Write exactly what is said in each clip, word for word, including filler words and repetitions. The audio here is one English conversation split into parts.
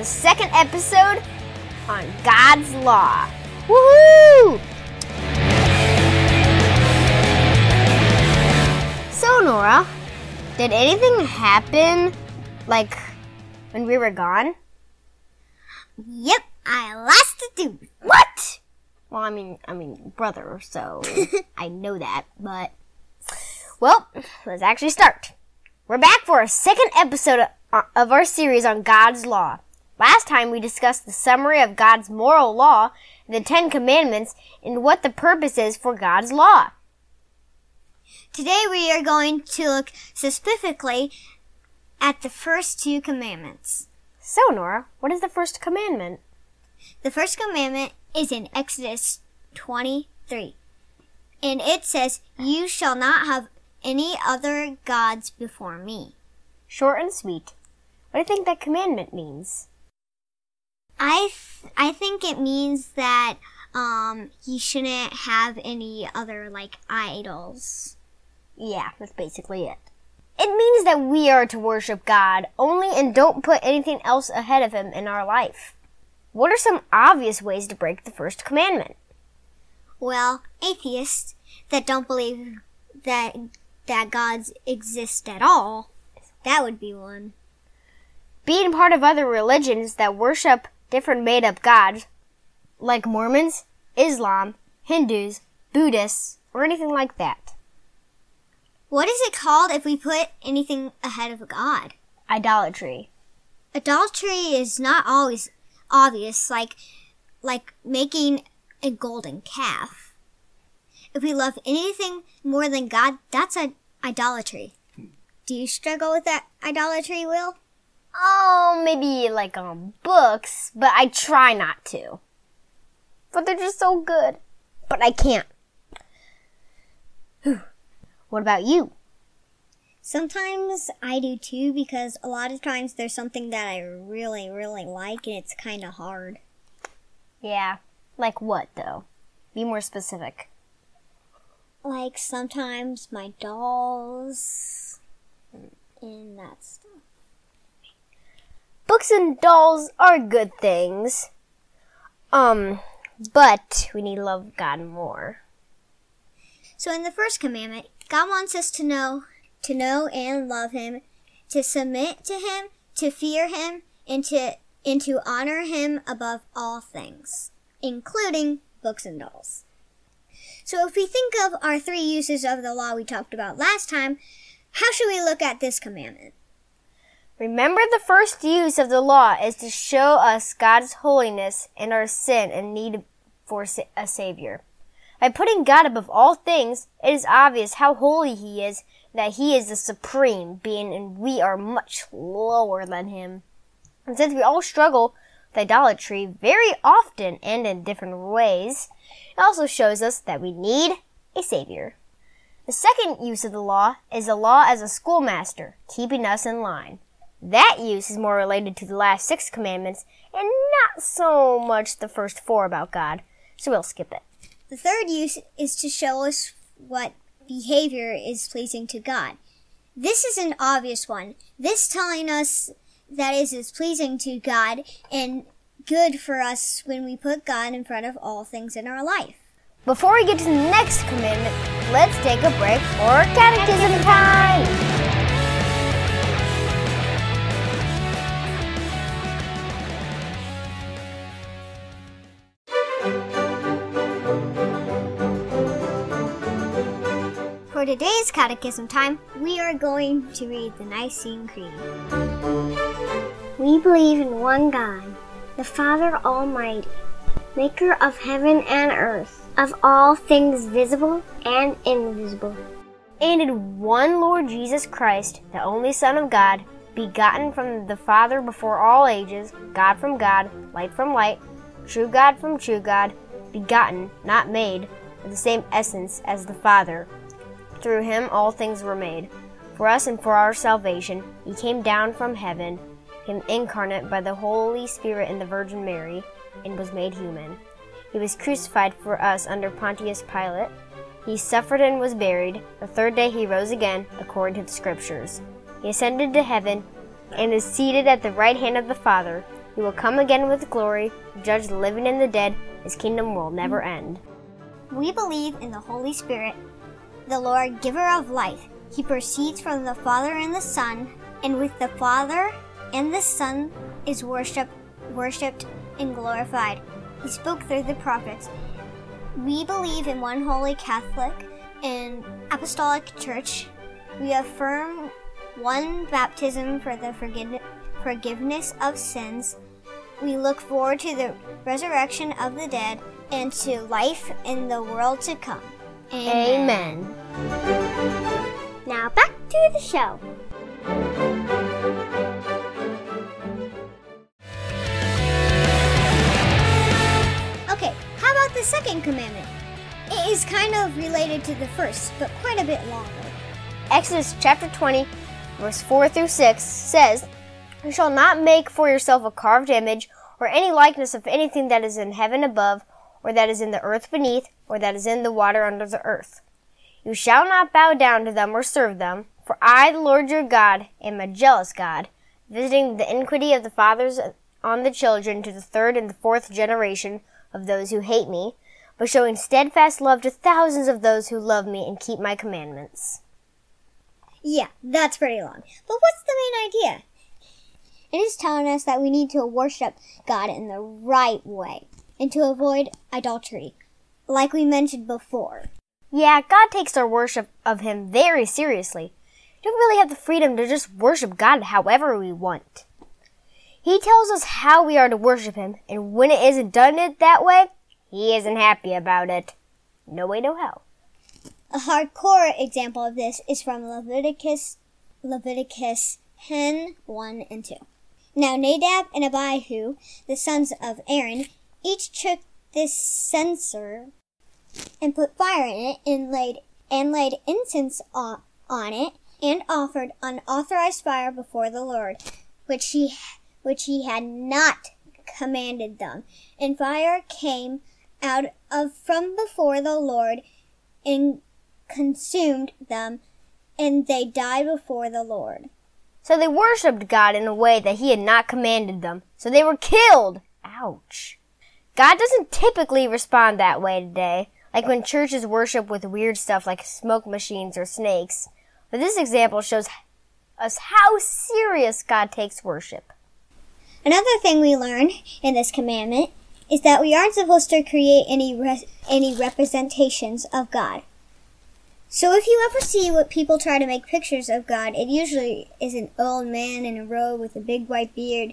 the second episode on God's Law. Woohoo! So, Nora, did anything happen, like, when we were gone? Yep, I lost a tooth. What? Well, I mean, I mean, brother, so I know that, but... Well, let's actually start. We're back for a second episode of our series on God's Law. Last time we discussed the summary of God's moral law, the Ten Commandments, and what the purpose is for God's law. Today we are going to look specifically at the first two commandments. So, Nora, what is the first commandment? The first commandment is in Exodus twenty-three. And it says, "You shall not have any other gods before me." Short and sweet. What do you think that commandment means? I th- I think it means that um you shouldn't have any other like idols. Yeah, that's basically it. It means that we are to worship God only and don't put anything else ahead of Him in our life. What are some obvious ways to break the first commandment? Well, atheists that don't believe that that gods exist at all, that would be one. Being part of other religions that worship different made-up gods, like Mormons, Islam, Hindus, Buddhists, or anything like that. What is it called if we put anything ahead of a god? Idolatry. Idolatry is not always obvious, like like making a golden calf. If we love anything more than God, that's a idolatry. Do you struggle with that idolatry, Will? Oh, maybe like on books, but I try not to. But they're just so good. But I can't. Whew. What about you? Sometimes I do too, because a lot of times there's something that I really, really like and it's kind of hard. Yeah. Like what, though? Be more specific. Like sometimes my dolls and that stuff. Books and dolls are good things. Um, but we need to love God more. So in the first commandment, God wants us to know, to know and love Him, to submit to Him, to fear Him, and to, and to honor Him above all things, including books and dolls. So if we think of our three uses of the law we talked about last time, how should we look at this commandment? Remember, the first use of the law is to show us God's holiness and our sin and need for a Savior. By putting God above all things, it is obvious how holy He is, that He is the supreme being and we are much lower than Him. And since we all struggle with idolatry very often and in different ways, it also shows us that we need a Savior. The second use of the law is the law as a schoolmaster, keeping us in line. That use is more related to the last six commandments and not so much the first four about God, so we'll skip it. The third use is to show us what behavior is pleasing to God. This is an obvious one. This telling us that it is pleasing to God and good for us when we put God in front of all things in our life. Before we get to the next commandment, let's take a break for catechism time! For today's catechism time, we are going to read the Nicene Creed. We believe in one God, the Father Almighty, maker of heaven and earth, of all things visible and invisible, and in one Lord Jesus Christ, the only Son of God, begotten from the Father before all ages, God from God, light from light, true God from true God, begotten, not made, of the same essence as the Father. Through Him all things were made. For us and for our salvation, He came down from heaven, came incarnate by the Holy Spirit in the Virgin Mary, and was made human. He was crucified for us under Pontius Pilate. He suffered and was buried. The third day He rose again, according to the Scriptures. He ascended to heaven, and is seated at the right hand of the Father. He will come again with glory, to judge the living and the dead. His kingdom will never end. We believe in the Holy Spirit, the Lord, giver of life. He proceeds from the Father and the Son, and with the Father and the Son is worshipped, worshipped and glorified. He spoke through the prophets. We believe in one holy Catholic and Apostolic Church. We affirm one baptism for the forgive- forgiveness of sins. We look forward to the resurrection of the dead and to life in the world to come. Amen. Now back to the show. Okay, how about the second commandment? It is kind of related to the first, but quite a bit longer. Exodus chapter twenty, verse four through six says, "You shall not make for yourself a carved image or any likeness of anything that is in heaven above, or that is in the earth beneath, or that is in the water under the earth. You shall not bow down to them or serve them, for I, the Lord your God, am a jealous God, visiting the iniquity of the fathers on the children to the third and the fourth generation of those who hate me, but showing steadfast love to thousands of those who love me and keep my commandments." Yeah, that's pretty long. But what's the main idea? It is telling us that we need to worship God in the right way and to avoid idolatry, like we mentioned before. Yeah, God takes our worship of Him very seriously. We don't really have the freedom to just worship God however we want. He tells us how we are to worship Him, and when it isn't done it that way, He isn't happy about it. No way, no how. A hardcore example of this is from Leviticus, Leviticus ten, one and two. Now Nadab and Abihu, the sons of Aaron, each took this censer and put fire in it and laid and laid incense on, on it and offered unauthorized fire before the Lord, which he which he had not commanded them. And fire came out of from before the Lord and consumed them, and they died before the Lord. So they worshipped God in a way that He had not commanded them. So they were killed. Ouch. God doesn't typically respond that way today, like when churches worship with weird stuff like smoke machines or snakes. But this example shows us how serious God takes worship. Another thing we learn in this commandment is that we aren't supposed to create any re- any representations of God. So if you ever see what people try to make pictures of God, it usually is an old man in a robe with a big white beard.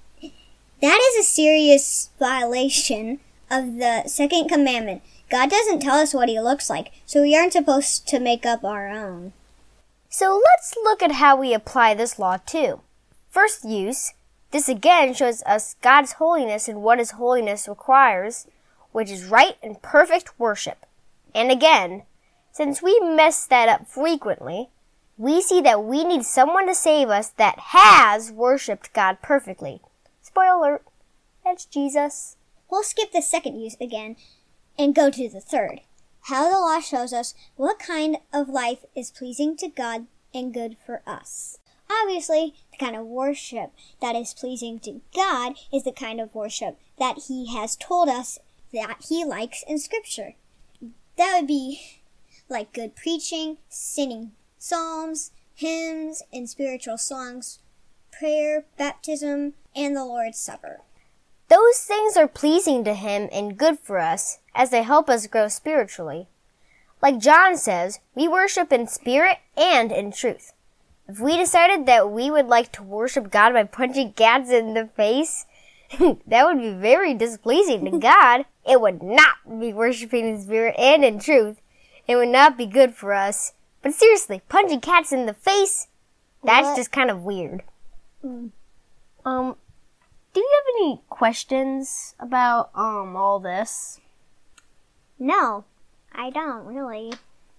That is a serious violation of the second commandment. God doesn't tell us what He looks like, so we aren't supposed to make up our own. So let's look at how we apply this law too. First use, this again shows us God's holiness and what His holiness requires, which is right and perfect worship. And again, since we mess that up frequently, we see that we need someone to save us that has worshipped God perfectly. Spoiler alert, that's Jesus. We'll skip the second use again and go to the third. How the law shows us what kind of life is pleasing to God and good for us. Obviously, the kind of worship that is pleasing to God is the kind of worship that He has told us that He likes in Scripture. That would be like good preaching, singing psalms, hymns, and spiritual songs, prayer, baptism, and the Lord's Supper. Those things are pleasing to Him and good for us as they help us grow spiritually. Like John says, we worship in spirit and in truth. If we decided that we would like to worship God by punching cats in the face, that would be very displeasing to God. It would not be worshiping in spirit and in truth. It would not be good for us. But seriously, punching cats in the face, that's what? Just kind of weird. Mm. Um, do you have any questions about, um, all this? No, I don't really.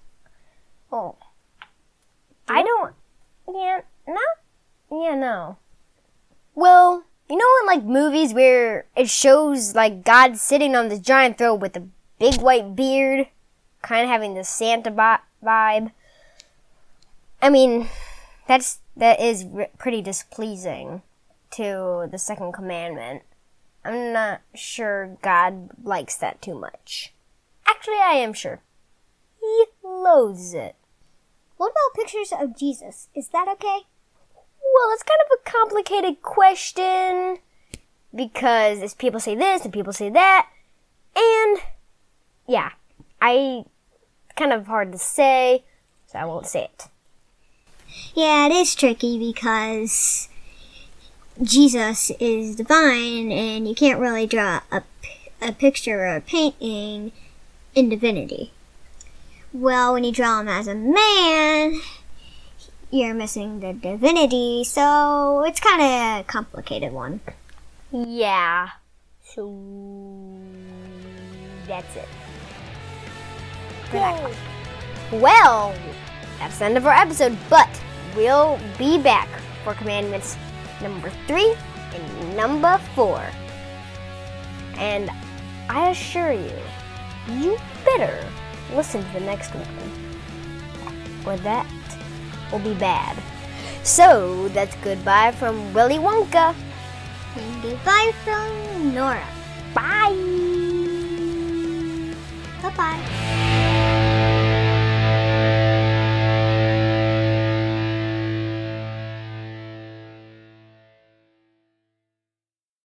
Oh. Do I don't, yeah, no, yeah, no. Well, you know in like movies where it shows like God sitting on this giant throne with a big white beard, kind of having the Santa vibe. I mean, that's that is r- pretty displeasing to the second commandment. I'm not sure God likes that too much. Actually, I am sure. He loathes it. What about pictures of Jesus? Is that okay? Well, it's kind of a complicated question because it's people say this and people say that. And, yeah, I, kind of hard to say, so I won't say it. Yeah, it is tricky because Jesus is divine and you can't really draw a, a picture or a painting in divinity. Well, when you draw him as a man, you're missing the divinity, so it's kind of a complicated one. Yeah, so that's it. Yay. Well, that's the end of our episode, but we'll be back for commandments number three and number four. And I assure you, you better listen to the next one, or that will be bad. So, that's goodbye from Willy Wonka. And goodbye from Nora. Bye! Bye-bye.